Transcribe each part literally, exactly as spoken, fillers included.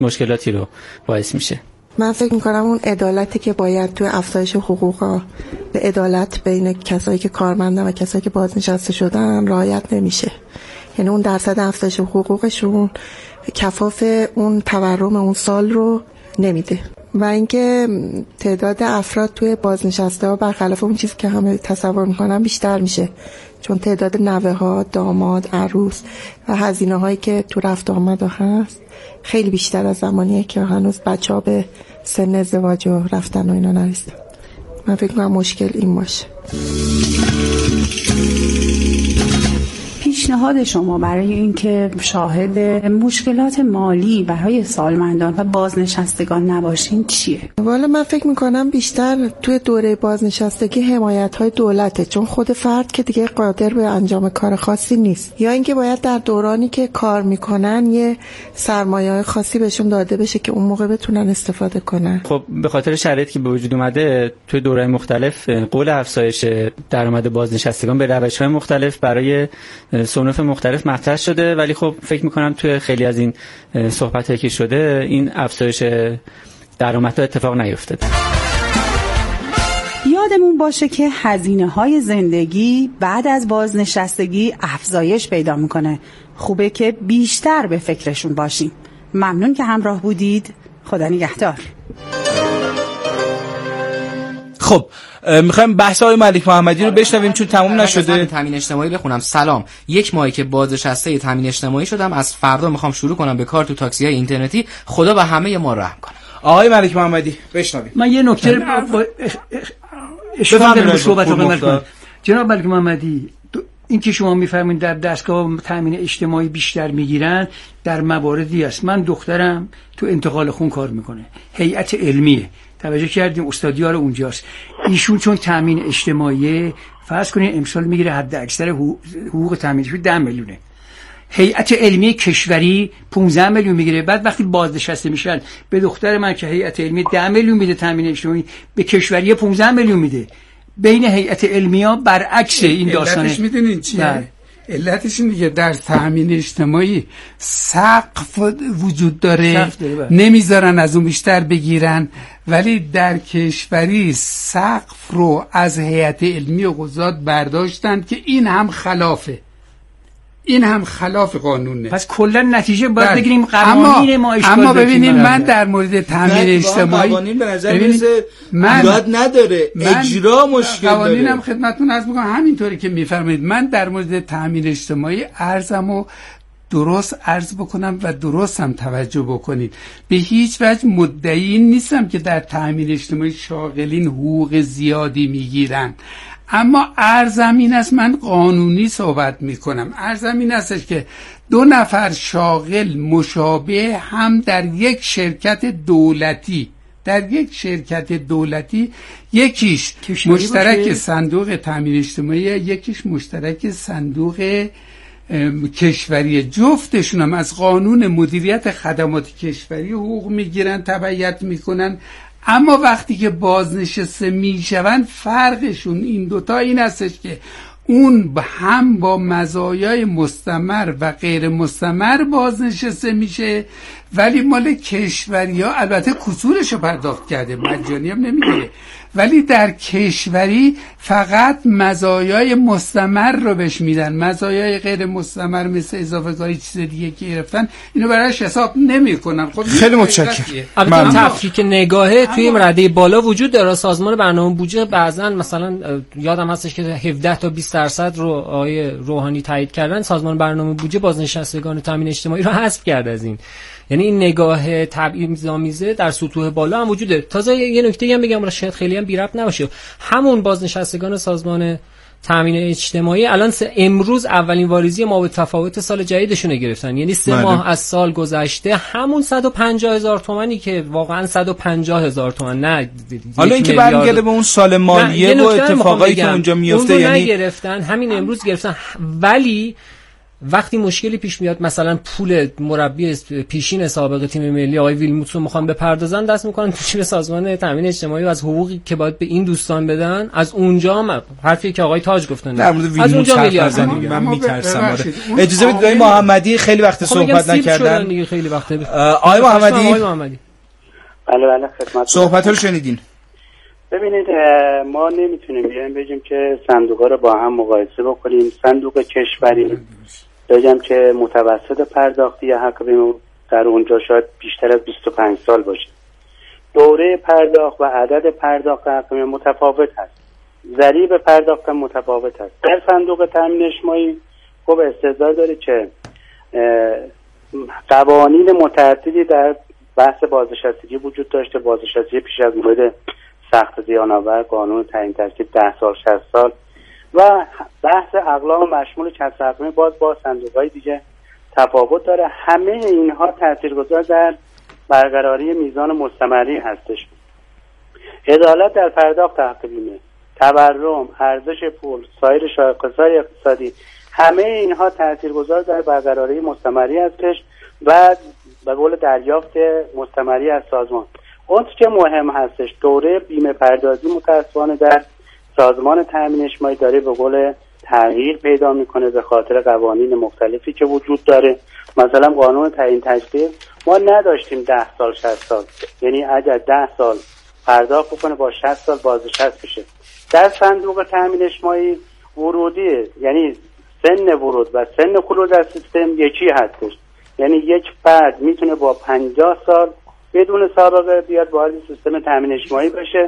مشکلاتی رو باعث میشه. من فکر میکنم اون عدالتی که باید توی افزایش حقوقا به عدالت بین کسایی که کارمندن و کسایی که بازنشسته شدن رعایت نمیشه. یعنی اون درصد افزایش حقوقشون کفاف اون تورم اون سال رو نمیده. و اینکه تعداد افراد توی بازنشسته ها برخلاف اون چیزی که همه تصور میکنن بیشتر میشه، چون تعداد نوه ها، داماد، عروس و هزینه هایی که تو رفت آمد هست خیلی بیشتر از زمانیه که هنوز بچه ها به سن ازدواج و رفتن و اینا نرسیدن. من فکر کنم مشکل این باشه. پیشنهاد شما برای اینکه شاهد مشکلات مالی برای سالمندان و بازنشستگان نباشین چیه؟ والا من فکر میکنم بیشتر توی دوره بازنشستگی حمایت‌های دولته، چون خود فرد که دیگه قادر به انجام کار خاصی نیست، یا اینکه باید در دورانی که کار میکنن یه سرمایه‌های خاصی بهشون داده بشه که اون موقع بتونن استفاده کنن. خب به خاطر شرایطی که به وجود اومده توی دوره‌های مختلف قول افزایش درآمد بازنشستگان به روش‌های مختلف برای صنوف مختلف مطرح شده، ولی خب فکر میکنم توی خیلی از این صحبتایی که شده این افزایش درآمدها اتفاق نیفتاده. یادمون باشه که هزینه‌های زندگی بعد از بازنشستگی افزایش پیدا میکنه. خوبه که بیشتر به فکرشون باشیم. ممنون که همراه بودید. خدا نگهدار. خب میخوایم بحث های ملک محمدی رو بشنویم چون تموم نشده. تامین اجتماعی بخونم. سلام، یک ماهی که بازنشسته تامین اجتماعی شدم، از فردا میخوام شروع کنم به کار تو تاکسی های اینترنتی. خدا به همه ما رحم کنه. آقای ملک محمدی بشنویم. من یه نکته با اشکال دارم صحبت رو کنم. جناب ملک محمدی، این که شما میفرمایید در دستگاه تامین اجتماعی بیشتر میگیرن در مواردی است. من دخترم تو انتقال خون کار میکنه، هیئت علمیه، توجه کردیم استادیار اونجاست. ایشون چون تامین اجتماعی فرض کنین امسال میگیره حد اکثر حقوق تامین اجتماعی ده میلیونه، هیئت علمی کشوری پانزده میلیون میگیره. بعد وقتی بازنشسته میشن به دختر من که هیئت علمی ده میلیون میده تامین اجتماعی، به کشوری پانزده میلیون میده. بین هیئت علمی‌ها برعکس این داستانه. علتش میدونین چیه؟ علتش این دیگه در تامین اجتماعی سقف وجود داره، نمیذارن از اون بیشتر بگیرن، ولی در کشوری سقف رو از هیئت علمی و قضات برداشتن که این هم خلافه، این هم خلاف قانونه. پس کلا نتیجه باید بگیریم قوانین ما اشکال داره. اما ببینید من در مورد تامین اجتماعی قوانین به نظر میاد ایراد نداره، اجرا مشکل داره. قوانینم خدمتتون عرض میکنم همینطوری که میفرمایید. من در مورد تامین اجتماعی عرضمو درست عرض بکنم و درست هم توجه بکنید. به هیچ وجه مدعی نیستم که در تامین اجتماعی شاغلین حقوق زیادی میگیرن، اما عرضم این است، من قانونی صحبت میکنم، عرضم این است که دو نفر شاغل مشابه هم در یک شرکت دولتی در یک شرکت دولتی یکیش مشترک باشه. صندوق تامین اجتماعی، یکیش مشترک صندوق کشوری، جفتشون هم از قانون مدیریت خدمات کشوری حقوق میگیرن، تبعیت میکنن. اما وقتی که بازنشسته میشوند فرقشون این دوتا این هستش که اون هم با مزایای مستمر و غیر مستمر بازنشسته میشه، ولی مال کشوری ها البته کسورشو پرداخت کرده، مجانی هم نمیگیره، ولی در کشوری فقط مزایای مستمر رو بهش میدن، مزایای غیر مستمر مثل اضافه کاری چیز دیگه که گرفتن اینو براش حساب نمیکنن. خب خیلی متشکرم. البته تفکیک نگاهه توی این رده بالا وجود داره. سازمان برنامه بودجه بعضا مثلا یادم هستش که هفده تا بیست درصد رو آقای روحانی تایید کردن، سازمان برنامه بودجه بازنشستگان تامین اجتماعی رو حذف کرد از این. یعنی این نگاه تبعیض‌آمیزه در سطوح بالا هم وجوده. تازه یه نکته هم بگم، شاید خیلی هم بی ربط نباشه، همون بازنشستگان سازمان تامین اجتماعی الان امروز اولین واریزی ما به تفاوت سال جدیدشون گرفتن، یعنی سه ماده. ماه از سال گذشته همون صد و پنجاه هزار تومانی که واقعا صد و پنجاه هزار تومان، نه حالا اینکه برمیگرده به اون سال مالیه و اتفاقایی که اونجا میفته، یعنی نگرفتن، همین امروز گرفتن، ولی وقتی مشکلی پیش میاد، مثلا پول مربی پیشین سابق تیم ملی آقای ویلموتس رو میخوان بپردازن، دست میکنن تو جیب سازمان تامین اجتماعی و از حقوقی که باید به این دوستان بدن، از اونجا هم حرفی که آقای تاج گفتن در مورد از اونجا میلیارد من میترسم. اجازه بدید آقای محمدی خیلی وقت صحبت نکردن دیگه، خیلی وقت. آقای محمدی آقای محمدی بله بله خدمت. صحبت رو شنیدین. ببینید ما نمیتونیم بیایم بگیم که صندوق‌ها رو با هم مقایسه بکنیم. صندوق کشوری بگم که متوسط پرداختی حق بیمه در اونجا شاید بیشتر از بیست و پنج سال باشه. دوره پرداخت و عدد پرداخت حق بیمه متفاوت هست. ضریب پرداخت متفاوت هست. در صندوق تامین اجتماعی خب استعداد داره که قوانین متعددی در بحث بازنشستگی وجود داشته. بازنشستگی پیش از مورد سخت زیان‌آور، قانون تعیین ترکیب ده سال شصت سال و بحث اقلام مشمول کسب حق بیمه باز با صندوق‌های دیگه تفاوت داره. همه اینها تاثیرگذار در برقراری میزان مستمری هستش. عدالت در پرداخت حق بیمه، تورم، ارزش پول، سایر شاخص‌های اقتصادی، همه اینها تاثیرگذار در برقراری مستمری هستش و به قول دریافت مستمری از سازمان. اون که مهم هستش دوره بیمه پردازی متأسفانه در سازمان تامین اجتماعی داره به قول تغییر پیدا میکنه به خاطر قوانین مختلفی که وجود داره. مثلا قانون تعیین تجدید ما نداشتیم ده سال شصت سال، یعنی اگر ده سال پرداخت بکنه با شصت سال بازنشست بشه. در صندوق تامین اجتماعی ورودی یعنی سن ورود و سن خروج از سیستم یکی هستش، یعنی یک فرد میتونه با پنجاه سال بدون سابقه بیاد وارد سیستم تامین اجتماعی بشه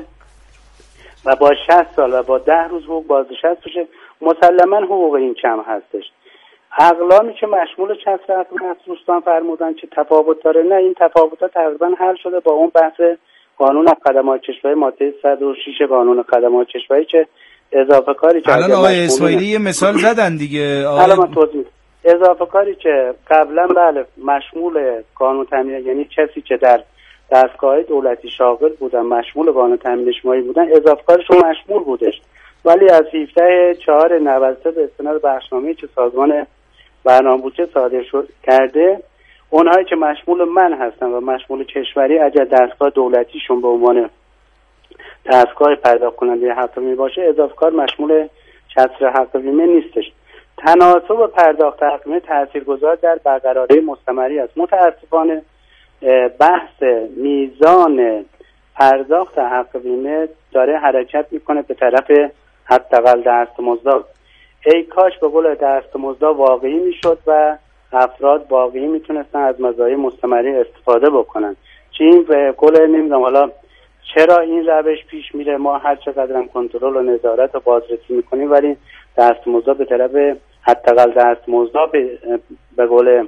و با شصت سال و با ده روز حقوق بازنشست بشه. مسلما حقوق این کم هستش. اقلامی که مشمول کسر حق بیمه دوستان فرمودن که تفاوت داره، نه این تفاوت‌ها تقریبا حل شده با اون بحث قانون خدمات کشوری ماده صد و شش قانون خدمات کشوری که اضافه کاری که الان آقای اسماعیلی یه مثال زدن دیگه. حالا من توضیح میدم. اضافه کاری که قبلا بله مشمول قانون تامین، یعنی کسی که در دستگاه دولتی شاغل بودن مشمول قانون تامین اجتماعی بودن، اضافه کارشون مشمول بودش، ولی از هفده چهار نود و سه به استناد بخشنامه‌ای که سازمان برنامه‌بودجه صادر شد کرده، اونهایی که مشمول من هستن و مشمول کشوری اگر دستگاه دولتیشون به عنوان دستگاه پرداخت کننده حق بیمه باشه، اضافه کار مشمول کسر حق بیمه نیستش. تناسب پرداخت حق بیمه تاثیرگذار در برقراری مستمری است. متاسفانه بحث میزان پرداخت حق بیمه داره حرکت میکنه به طرف حداقل دستمزد. ای کاش به قول دستمزد واقعی میشد و افراد واقعی میتونستن از مزایای مستمری استفاده بکنن. چه این به قول نمیدونم حالا چرا این روش پیش میره، ما هر چقدر هم کنترل و نظارت و بازرسی میکنیم ولی دستمزد به طرف حداقل دستمزد به, به قول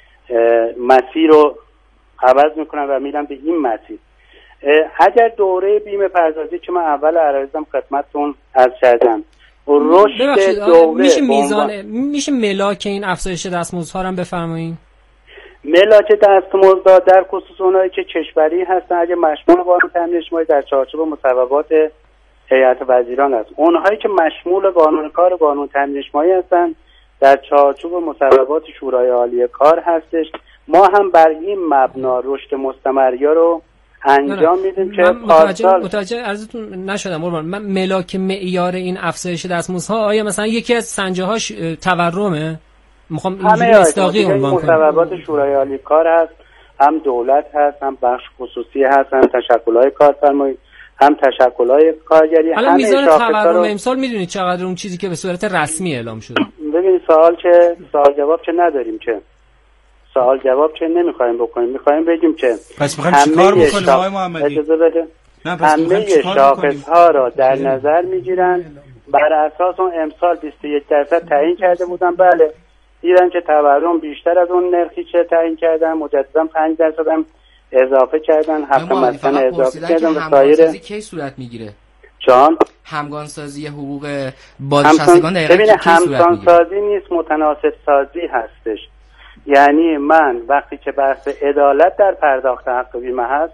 مسیر رو عوض میکنن و میرن به این مسیر. اگر دوره بیمه پردازی که من اول عرضم خدمتتون عرض کردم رشد دوره میشه میزان میشه ملاک این افزایش دستمزدها رو هم بفرمایید؟ ملاک دستمزد در خصوص اونایی که کشوری هستن اگه مشمول قانون تامین اجتماعی در چارچوب مصوبات هیئت وزیران است، اونهایی که مشمول قانون کار و قانون تامین اجتماعی هستن در چارچوب مصوبات شورای عالی کار هستش. ما هم بر این مبنا رشد مستمریا رو انجام میدیم که متوجه متوجه عرضتون نشدم قربان. من ملاک معیار این افزایش دستمزدها آیا مثلا یکی از سنجه‌هاش تورمه؟ میخوام اینجوری مصداقی عنوان کنم. مصوبات شورای عالی کار هست، هم دولت هست، هم بخش خصوصی هست، هم تشکل‌های کارفرمایی، هم تشکل‌های کارگری. حالا میزان تورم امسال میدونید چقدر اون چیزی که به صورت رسمی اعلام شده؟ ببینید سوال که سوال جواب که نداریم که سوال جواب که نمیخوایم بکنیم، میخوایم بگیم که پس میخوایم چیکار بکنیم آقای محمدی؟ اجازه بده. همه شاخص‌ها را در نظر میگیرن، بر اساس اون امسال بیست و یک درصد تعیین کرده بودن، بله دیدن که تورم بیشتر از اون نرخی که تعیین کردن، مجددا پنج درصد هم اضافه کردن، هفت مسکن اضافه کردن و سایر. کی صورت میگیره؟ جان همگانسازی حقوق بازنشستگان دقیقاً کی صورت میگیره؟ همگانسازی نیست، متناسب سازی هستش. یعنی من وقتی که بحث عدالت در پرداخت حق بیمه هست،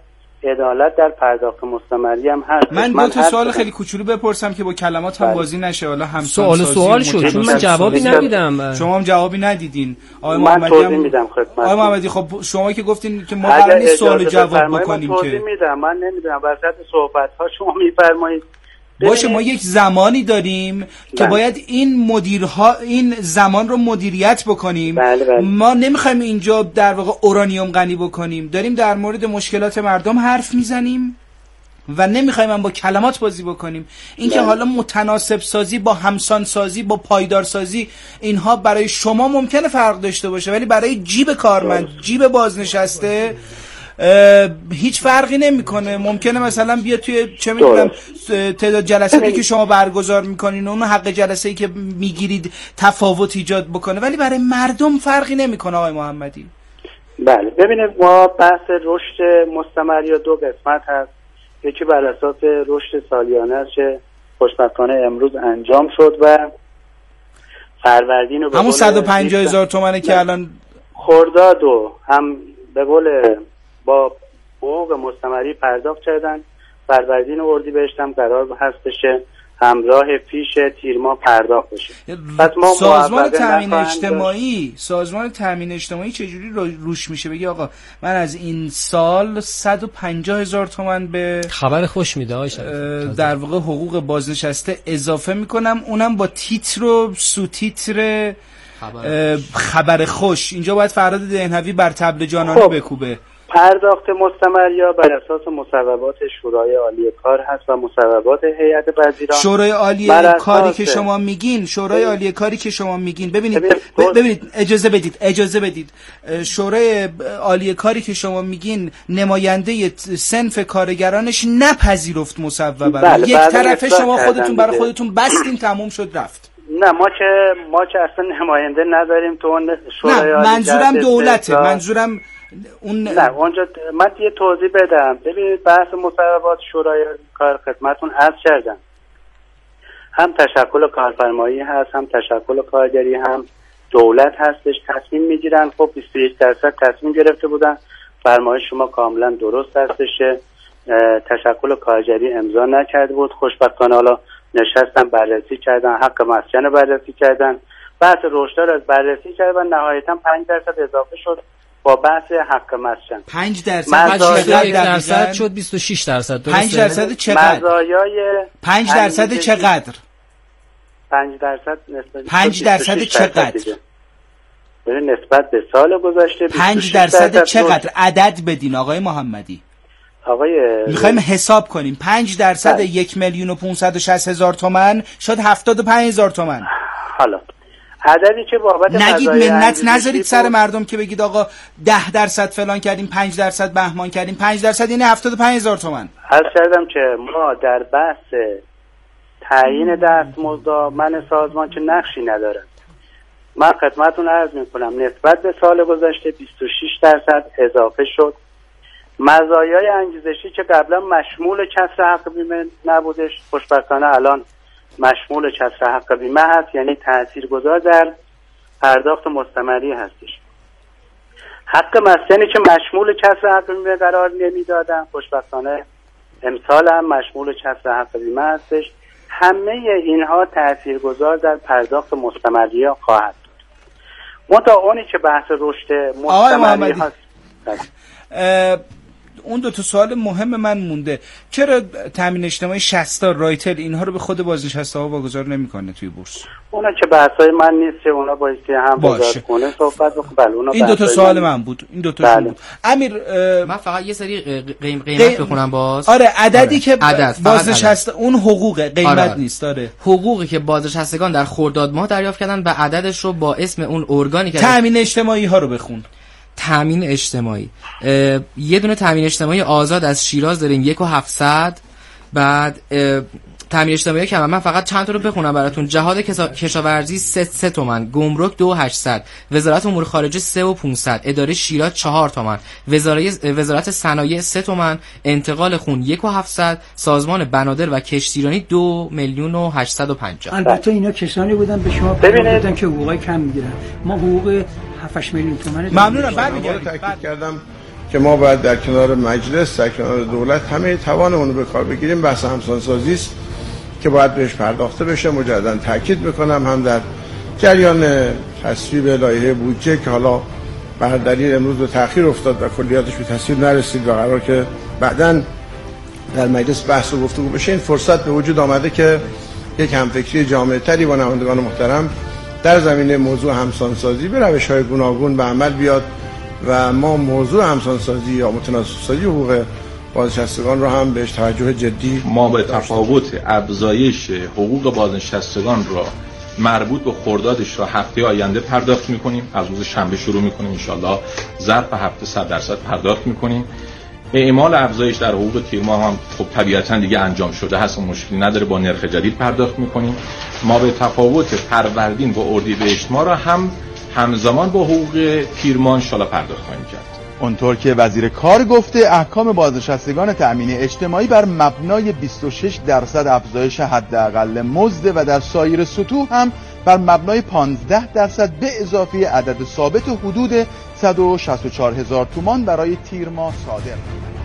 عدالت در پرداخت مستمری هم هست. من دو تا سوال خیلی کوچولو بپرسم که با کلمات هم بازی نشه، حالا هم سوال سوال شد چون من جوابی ندیدم. شما هم جوابی ندیدین. آقای من محمدی توضیح هم میدم خدمت. آقای محمدی خب شما که گفتین که ما قرار نیست سوال جواب بکنیم که توضیح میدم. من نمیدونم وسط صحبت ها شما میفرمایید. باشه ما یک زمانی داریم بله. که باید این مدیرها این زمان رو مدیریت بکنیم. بله بله. ما نمیخوایم اینجا در واقع اورانیوم غنی بکنیم، داریم در مورد مشکلات مردم حرف میزنیم و نمیخوایم هم با کلمات بازی بکنیم. اینکه بله. حالا متناسب سازی با همسان سازی با پایدار سازی اینها برای شما ممکنه فرق داشته باشه، ولی برای جیب کارمند جیب بازنشسته هیچ فرقی نمیکنه. ممکنه مثلا بیا توی چه میدونم تعداد جلساتی که شما برگزار میکنین اون حق جلسه‌ای که میگیرید تفاوت ایجاد بکنه، ولی برای مردم فرقی نمیکنه. آقای محمدی بله ببینید ما بحث رشد مستمر یا دو قسمت هست. یکی بر اساس رشد سالیانه است که خوشبختانه امروز انجام شد و فروردین رو همون صد و پنجاه هزار تومنه که الان خرداد و هم به قول با حقوق مستمری پرداخت کردن. فروردین و اردیبهشت هم قرار هستش همراه پیش تیر ماه پرداخت بشه. پس ما سازمان تامین اجتماعی سازمان تامین اجتماعی چجوری رو روش میشه بگی آقا من از این سال صد و پنجاه هزار تومان به خبر خوش میده آقای در واقع حقوق بازنشسته اضافه میکنم، اونم با تیتر و سو تیتر خبر, خبر خوش. اینجا باید فرهاد دهنوی بر طبل جانانه خب. بکوبه. پرداخت مستمر یا بر اساس مصوبات شورای عالی کار هست و مصوبات هیئت وزیران. شورای عالی کاری که شما میگین شورای عالی کاری که شما میگین ببینید ببینید اجازه بدید اجازه بدید شورای عالی کاری که شما میگین نماینده صنف کارگرانش نپذیرفت مصوبه رو. بله یک طرفه شما خودتون برای خودتون بستین تموم شد رفت. نه ما که ما که اصلا نماینده نداریم تو اون شورای عالی. منظورم دولته، منظورم اون نه اونجا من یه توضیح بدم. ببینید بحث مصوبات شورای کار خدمتون عرض کردم، هم تشکل کارفرمایی هست هم تشکل کارگری هم دولت هستش تصمیم میگیرن. خب بیست و یک درصد تصمیم گرفته بودن، فرمایش شما کاملا درست هستش. تشکل کارگری امضا نکرده بود، خوشبختانه حالا نشستن بررسی کردن، حق مسکن بررسی کردن، بحث رشد رو بررسی کردن و نهایتا پنج درصد اضافه شد با بحث حق مسکن. پنج درصد یک درصد شد بیست و شش درصد. پنج درصد چقدر؟ مزایای پنج درصد چقدر؟ پنج درصد نسبت پنج درصد چقدر؟ ببین نسبت به سال گذشته پنج درصد چقدر؟ عدد بدین آقای محمدی. آقای میخوایم حساب کنیم. پنج درصد یک میلیون و پونصد و شصت هزار تومان شد هفتاد و پنج هزار تومان. حالا عددی که بابت نگید منت نذارید سر مردم که بگید آقا ده درصد فلان کردیم پنج درصد بهمان کردیم. پنج درصد یعنی هفتاد و پنج هزار تومان. عرض کردم که ما در بحث تعیین دستمزد من سازمان که نقشی ندارم. من خدمتتون عرض میکنم نسبت به سال گذشته بیست و شش درصد اضافه شد. مزایای انگیزشی که قبلا مشمول کسر حق بیمه نبودش خوشبختانه الان مشمول کسر حق بیمه هست، یعنی تاثیرگذار در پرداخت مستمری هستش. حق مسکنی که مشمول کسر حق بیمه قرار نمیدادن خوشبختانه امسال هم مشمول کسر حق بیمه هستش. همه اینها تاثیرگذار در پرداخت مستمری خواهد بود. منتها اونی که بحث رشد مستمری هست اون دو تا سوال مهم من مونده. چرا تامین اجتماعی شصت رایتل اینها رو به خود بازنشسته ها واگذار نمیکنه توی بورس؟ اونا که بحثای من نیست، اونا بایستی هم وزارت کنه صحبت بکنه. بله اونا این دو تا سوال من, من بود. این دو تا بله. بود. امیر من فقط یه سری قیم قیمت بخونم باز. آره عددی که عدد. بازنشسته اون حقوق قیمت آره. نیست. آره حقوقی که بازنشستگان در خرداد ماه دریافت کردن و عددش رو با اسم اون ارگانی که تامین اجتماعی ها رو بخون. تامین اجتماعی یه دونه تامین اجتماعی آزاد از شیراز داریم یک و هفتصد. بعد تامین اجتماعی که من فقط چند تا رو بخونم براتون. جهاد کشاورزی سه, سه تومن، گمرک دو و هشتصد، وزارت امور خارجه سه و پانصد، اداره شیراز چهار تومن، وزارت وزارت صنایع سه تومن، انتقال خون یک و هفتصد، سازمان بنادر و کشتیرانی دو میلیون و هشتصد و پنجاه. البته اینا کسانی بودن به شما ببینید که حقوقای کم میگیرن. ما حقوق هفت میلیون تومان ممنونم. برمیگردیم. تاکید کردم که ما باید در کنار مجلس، در کنار دولت همه توانمون رو به کار بگیریم. بحث همسانسازی است که باید بهش پرداخته بشه. مجددا تاکید میکنم هم در جریان تصویب لایحه بودجه که حالا به دلیل امروز به تأخیر افتاد و کلیاتش به تصویب نرسید و قرار که بعداً در مجلس بحث و گفتگو بشه، این فرصت به وجود آمده که یک همفکری جامع تری با نمایندگان محترم در زمینه موضوع همسانسازی به روش‌های گوناگون به عمل بیاد و ما موضوع همسانسازی یا متناسب‌سازی حقوق بازنشستگان رو هم بهش توجه جدی. ما به تفاوت افزایش حقوق بازنشستگان را مربوط به خردادش را هفته آینده پرداخت می‌کنیم. از روز شنبه شروع می‌کنیم، ان شاءالله ظرف هفته صد درصد پرداخت می‌کنیم. اعمال افزایش در حقوق تیر ماه هم خب طبیعتاً دیگه انجام شده هست و مشکلی نداره، با نرخ جدید پرداخت می‌کنیم. ما به تفاوت فروردین و اردیبهشت ماه را هم همزمان با حقوق تیر ماه ان شاءالله پرداخت خواهیم کرد. اونطور که وزیر کار گفته، احکام بازنشستگان تأمین اجتماعی بر مبنای بیست و شش درصد افزایش حداقل مزد و در سایر سطوح هم بر مبنای پانزده درصد به اضافه عدد ثابت حدود صد و شصت و چهار هزار تومان برای تیر ماه صادر.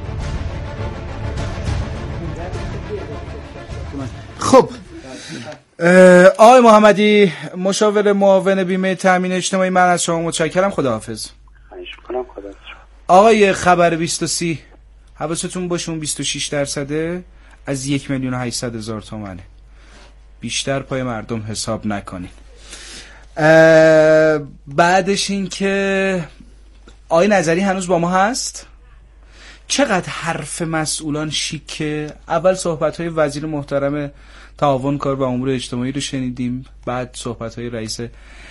خب آقای محمدی، مشاور معاون بیمه تامین اجتماعی، من از شما متشکرم. خداحافظ. آقای خبر بیست و سی، حواستون باشه اون بیست و شش درصده از یک میلیون و هشتصد هزار تومنه، بیشتر پای مردم حساب نکنین. بعدش این که آقای نظری هنوز با ما هست. چقدر حرف مسئولان شیکه. اول صحبت‌های وزیر محترم تعاون کار و امور اجتماعی رو شنیدیم، بعد صحبت‌های رئیس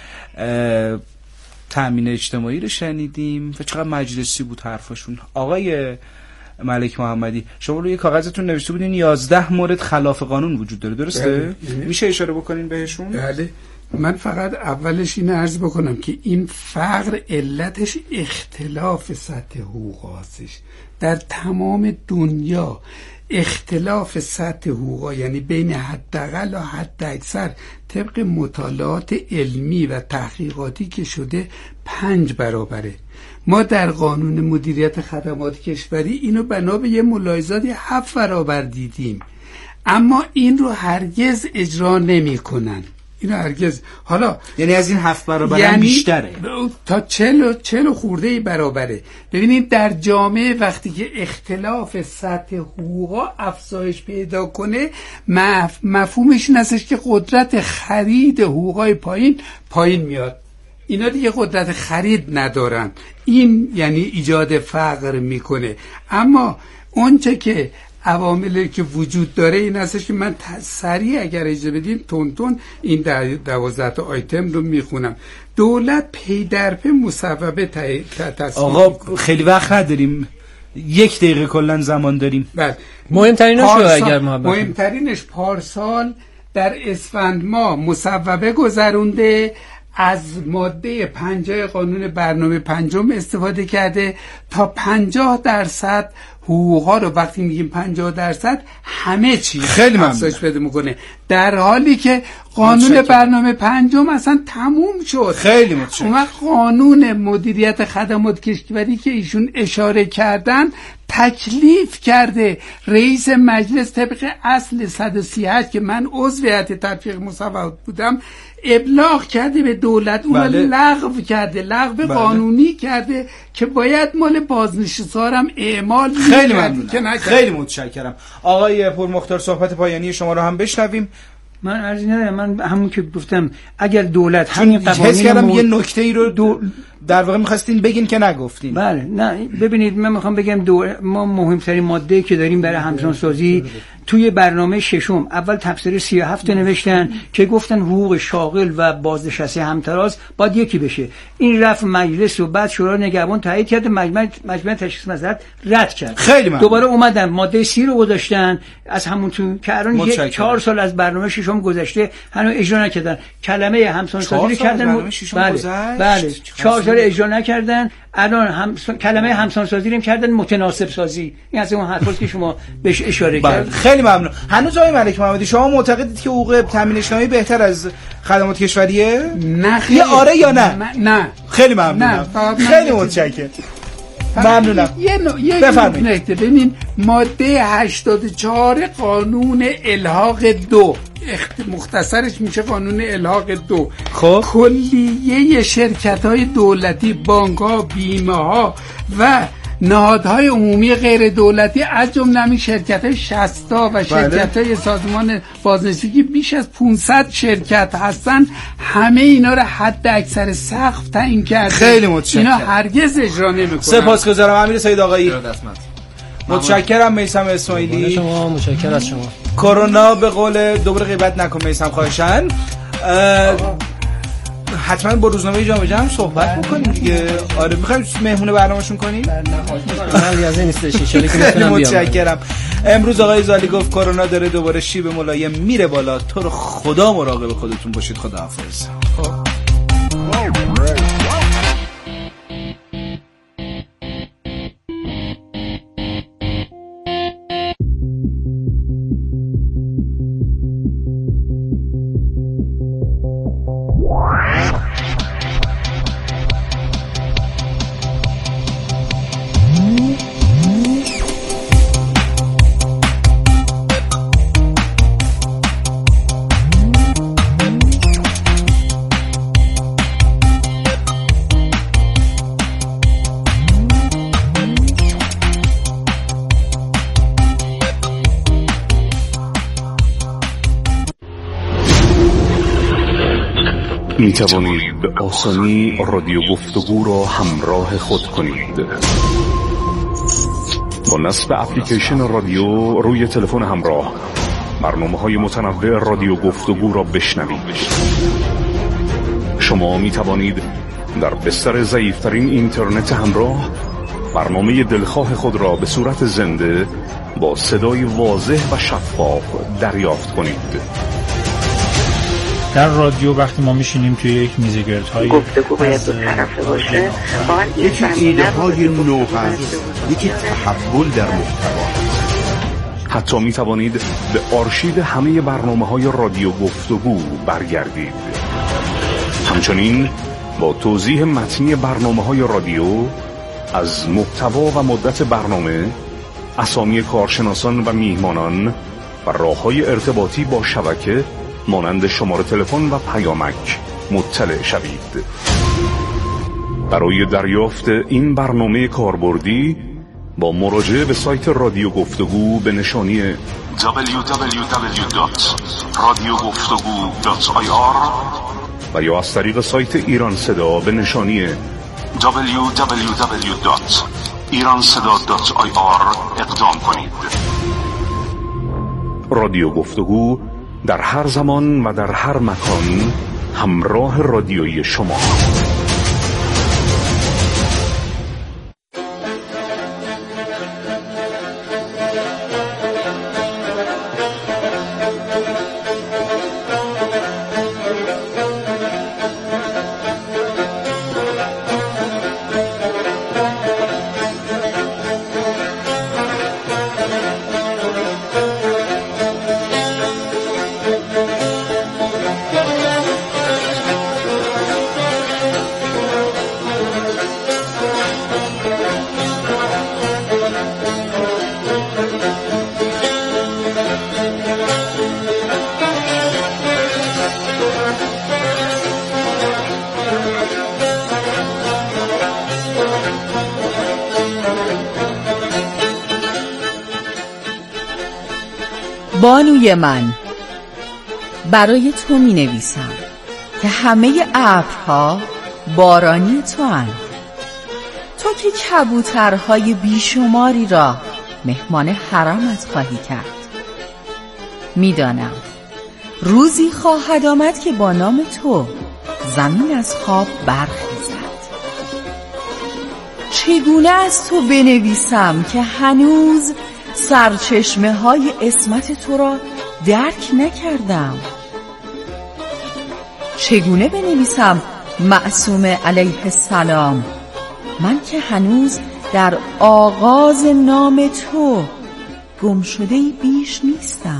تامین اجتماعی رو شنیدیم و چقدر مجلسی بود حرفشون. آقای ملک محمدی، شما روی کاغذتون نوشته بودین یازده مورد خلاف قانون وجود داره، درسته؟ بله. میشه اشاره بکنین بهشون؟ بله. من فقط اولش این عرض بکنم که این فقر علتش اختلاف سطح حقوق هستش. در تمام دنیا اختلاف سطح حقوق، یعنی بین حداقل و حداکثر، طبق مطالعات علمی و تحقیقاتی که شده پنج برابره. ما در قانون مدیریت خدمات کشوری اینو بنا به یه ملاحظاتی هفت برابر دیدیم، اما این رو هرگز اجرا نمی کنن. اینو هرگز. حالا یعنی از این هفت برابر یعنی بیشتره، تا چل چل خورده برابره. ببینید در جامعه وقتی که اختلاف سطح حقوقا افزایش پیدا کنه، مف... مفهومش این هستش که قدرت خرید حقوقای پایین پایین میاد. اینا دیگه قدرت خرید ندارن، این یعنی ایجاد فقر میکنه. اما اونچه که عواملی که وجود داره این هستش که من سریع اگر اجازه بدین تون تون این دوازده تا آیتم رو میخونم. دولت پی در پی مصوبه تصویب. آقا خیلی وقت نداریم، یک دقیقه کلا زمان داریم. بله. مهمترینش رو اگر محبت مهمترینش پارسال در اسفند ماه مصوبه گذرونده، از ماده پنجاه قانون برنامه پنجم استفاده کرده تا پنجاه درصد حقوقا رو، وقتی میگیم پنجاه درصد همه چی خیلی افزایش بده میکنه، در حالی که قانون متشکرم. برنامه پنجم اصلا تموم شد. خیلی متشکرم. اون قانون مدیریت خدمات کشوری که ایشون اشاره کردن تکلیف کرده رئیس مجلس طبق اصل صد و سی و هشت که من عضو هیئت تطبیق مصوبات بودم ابلاغ کرده به دولت، اون بله. لغو کرده، لغو بله. قانونی کرده که باید مال بازنشسته هم اعمال. خیلی ممنونم، خیلی متشکرم. آقای پورمختار صحبت پایانی شما رو هم بشنویم. من عرضی ندارم، من همون که گفتم اگر دولت همین قوانین کردم مو... یه نکته ای رو دو... در واقع می‌خواستین بگین که نگفتین. بله نه ببینید من میخوام بگم دو... ما مهمترین ماده که داریم برای همسانسازی توی برنامه ششم اول تفسیر سی و هفت نوشتن که گفتن حقوق شاغل و بازنشسته همتراز باید یکی بشه. این رفت مجلس و بعد شورای نگهبان تایید کرد، مجمع مجمع تشخیص مصلحت رد کرد. خیلی ممنون. دوباره اومدن ماده سی رو گذاشتن از همون تو که الان یک چهار سال از برنامه ششم گذشته هنوز اجرا نکردن. کلمه همسانسازی رو کردن. بله بله چهار سال اجرا نکردن. الان هم کلمه همسانسازی رو کردن متناسب سازی. این از اون حرفاست که شما بهش اشاره کردید. خیلی ممنون. هنوز آقای ملک محمدی شما معتقدید که حقوق تامین اجتماعی بهتر از خدمات کشوریه؟ نه خیلی. آره یا نه؟ نه. خیلی ممنونم. خیلی متشکرم. ممنونم. یه نو... یه نکته ببین، ماده هشتاد و چهار قانون الحاق دو، مختصرش میشه قانون الحاق دو. خب کلیه شرکت‌های دولتی، بانک‌ها، بیمه‌ها و نهادهای عمومی غیر دولتی از جمله همین شرکت‌های شصتا و شرکت‌های سازمان بازنشستگی بیش از پانصد شرکت هستن، همه اینا رو حد اکثر سقف تعیین کرده. خیلی متشکرم. اینا هرگز اجرا نمی‌کنن. سپاسگزارم امیر سید آقایی. متشکرم میثم اسماعیلی. شما متشکرم از شما. کرونا به قول دوباره غیبت نکن میثم، خواهشاً. حتما با روزنامه جامعه جمع صحبت بکنیم دیگه. آره میخوایم مهمون برنامه‌شون کنیم. من لیازه نیستش ان شاءالله که میتونم بیام. متشکرم. امروز آقای زالی گفت کرونا داره دوباره شیب ملایم میره بالا، تو رو خدا مراقب خودتون باشید. خداحافظ. می توانید به آسانی رادیو گفتگو را همراه خود کنید. با نصب اپلیکیشن رادیو روی تلفن همراه برنامه‌های متنوع رادیو گفتگو را بشنوید. شما می توانید در بستر ضعیف‌ترین اینترنت همراه برنامه دلخواه خود را به صورت زنده با صدای واضح و شفاف دریافت کنید. در رادیو وقتی ما میشینیم توی یک میز گردهای گفتگو باید دو طرفه باشه، یکی ایده های نو هست، یکی تحول در محتوا. حتی می توانید به آرشیو همه برنامه‌های رادیو گفتگو برگردید. همچنین با توضیح متنی برنامه‌های رادیو از محتوا و مدت برنامه، اسامی کارشناسان و میهمانان و راه‌های ارتباطی با شبکه مانند شماره تلفن و پیامک مطلع شوید. برای دریافت این برنامه کاربردی با مراجعه به سایت رادیو گفتگو به نشانی دبلیو دبلیو دبلیو دات رادیو گفتگو دات آی آر و یا از طریق سایت ایران صدا به نشانی دبلیو دبلیو دبلیو دات ایران صدا دات آی آر اقدام کنید. رادیو گفتگو در هر زمان و در هر مکان همراه رادیویی شما. بانوی من، برای تو می نویسم که همه ابرها بارانی تو اند. تو که کبوترهای بیشماری را مهمان حرمت خواهی کرد. می دانم روزی خواهد آمد که با نام تو زمین از خواب برخیزد. چگونه از تو بنویسم که هنوز سرچشمه های عصمت تو را درک نکردم؟ چگونه بنویسم معصوم علیه السلام، من که هنوز در آغاز نام تو گم شده بیش نیستم؟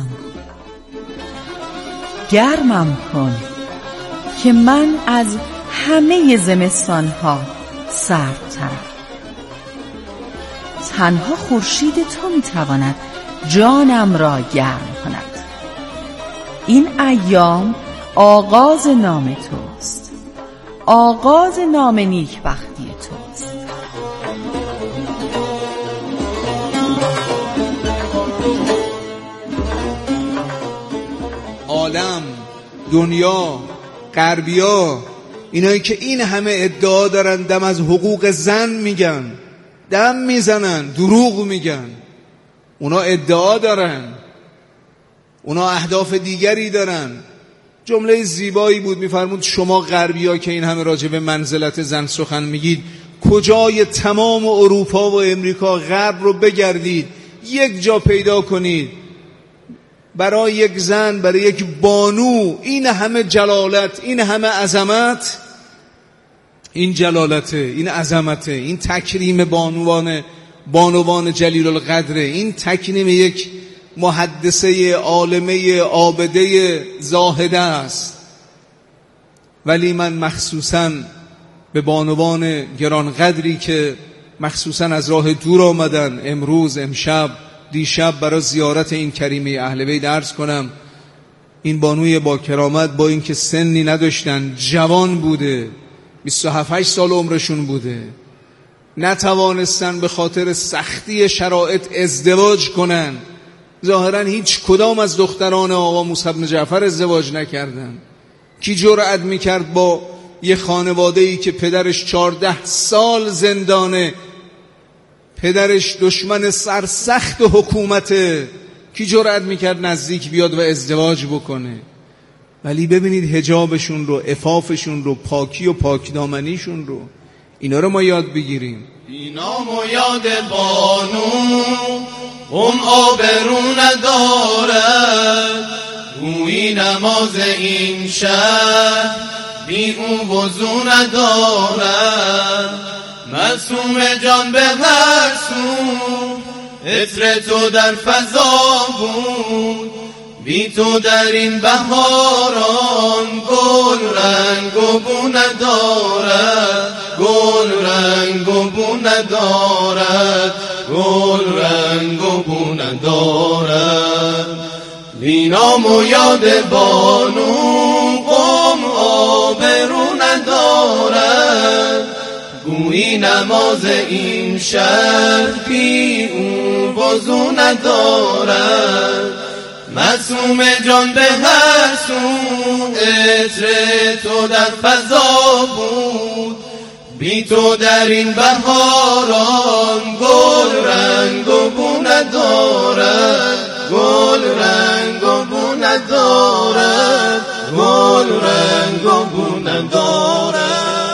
گرمم کن که من از همه زمستان ها سردترم. تنها خورشید تو میتواند جانم را گرم کند. این ایام آغاز نام توست، آغاز نام نیکبختی توست. عالم، دنیا، غربیا، اینایی که این همه ادعا دارن، دم از حقوق زن میگن، دم میزنن، دروغ میگن. اونا ادعا دارن، اونا اهداف دیگری دارن. جمله زیبایی بود، میفرمود شما غربیا که این همه راجع به منزلت زن سخن میگید، کجای تمام اروپا و امریکا غرب رو بگردید، یک جا پیدا کنید برای یک زن، برای یک بانو این همه جلالت، این همه عظمت، این جلالته، این عظمته، این تکریم بانوان بانوان جلیل القدره، این تکریم یک محدثه عالمه عابده زاهده است. ولی من مخصوصاً به بانوان گرانقدری که مخصوصاً از راه دور آمدن، امروز، امشب، دیشب برای زیارت این کریمه اهل بیت عرض کنم، این بانوی با کرامت با اینکه سنی نداشتن، جوان بوده، بیست و هفت سال عمرشون بوده، نتوانستن به خاطر سختی شرایط ازدواج کنن. ظاهرا هیچ کدام از دختران آقا موسی بن جعفر ازدواج نکردن. کی جرأت میکرد با یه خانواده‌ای که پدرش چهارده سال زندانه، پدرش دشمن سرسخت حکومته، کی جرأت میکرد نزدیک بیاد و ازدواج بکنه؟ ولی ببینید حجابشون رو، عفافشون رو، پاکی و پاکدامنیشون رو، اینا رو ما یاد بگیریم. اینا ما یاد بانو اون آبرو ندارد، گویی نماز این شهر بی اون وضو ندارد. معصوم جان به هر سو عطر تو در فضا بود، بی تو در این بهاران گل رنگ و بو ندارد، گل رنگ و بو ندارد، گل رنگ و بو ندارد. وینام و یاد بانو قوم آبرو ندارد، گویی نماز این شهر بی اون وضو ندارد. معصوم جان به هر سو عطر تو در فضا بود، بی تو در این بهاران گل رنگ و بو ندارد، گل رنگ و بو ندارد، گل رنگ و بو ندارد.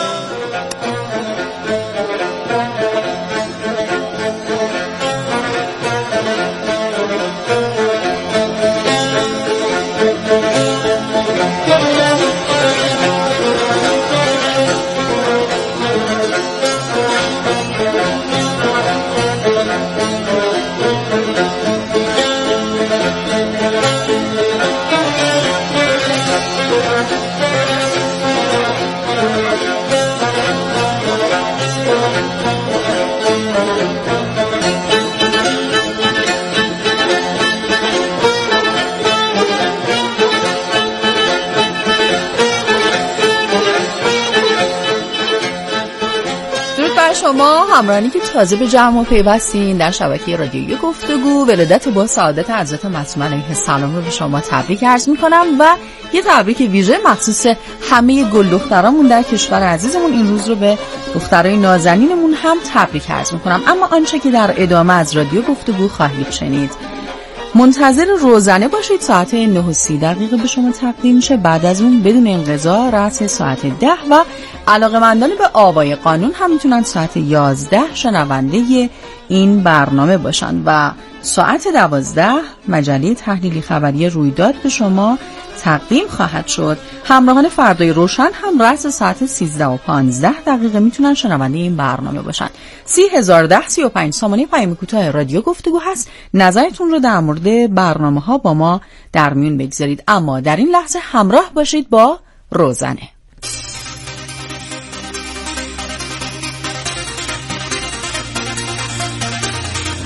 شما همراهانی که تازه به جمع و پیوستین در شبکه رادیویی گفتگو، ولادت با سعادت حضرت معصومه علیه السلام رو به شما تبریک عرض میکنم و یه تبریک ویژه مخصوص همه گل دخترامون در کشور عزیزمون این روز رو به دخترای نازنینمون هم تبریک عرض میکنم. اما آنچه که در ادامه از رادیو گفتگو خواهید شنید، منتظر روزنه باشید. ساعت نه و سی دقیقه به شما تقدیم میشه. بعد از اون بدون انقضا رأس ساعت ده و علاقه‌مندان به آوای قانون هم میتونن ساعت یازده شنونده این برنامه باشن و ساعت دوازده مجله تحلیلی خبری رویداد به شما تقدیم خواهد شد. همراهان فردای روشن هم رأس ساعت سیزده و پانزده دقیقه میتونن شنونده این برنامه باشن. سی هزار ده سی و پنج سامانه پیام کوتاه رادیو گفتگو هست. نظرتون رو در مورد برنامه ها با ما در میون بگذارید. اما در این لحظه همراه باشید با روزنه.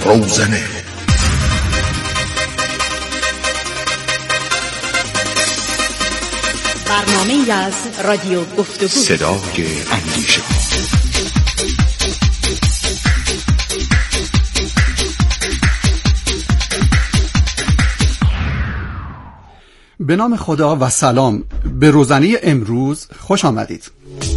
روزنه. برنامه از رادیو گفتگو، صدای اندیشه. به نام خدا و سلام. به روزنه امروز خوش آمدید.